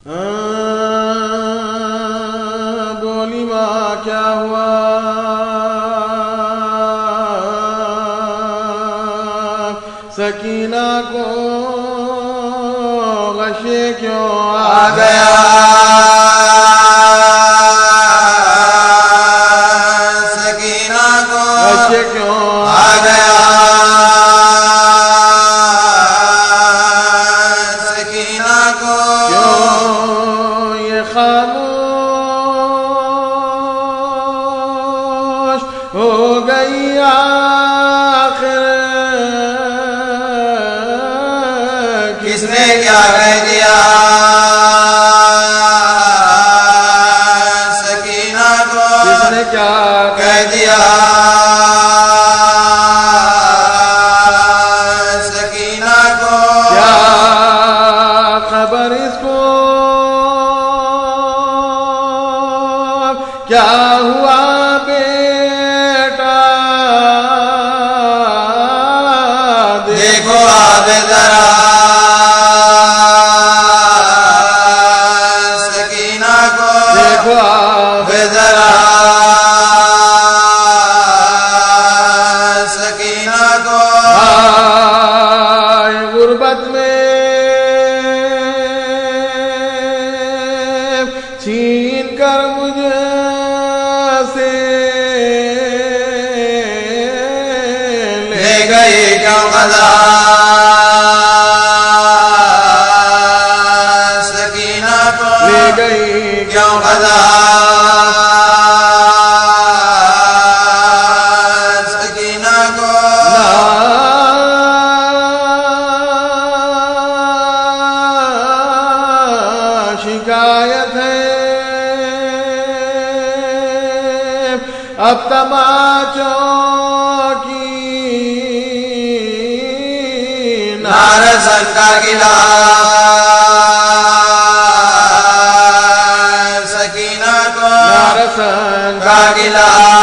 बोली माँ क्या हुआ? सकीना को गशे क्यों आ गया? सकीना को गशे क्यों आ गया? सकीना को क्यों ये खामोश हो गई आखिर? किसने क्या कह दिया? सकीना को किसने क्या कह दिया? सकीना को क्या खबर इसको? क्या हुआ बेटा? देखो आप जरा सकीना को देखो आप जरा सकीना को आए गुर्बत में छीन कर मुझसे ले गए क्यों खजा? सकीना को ले गई क्यों खजा? सकीना को शिकायत है अब तमाचों की नारसन का किला सकीना को नारसन का किला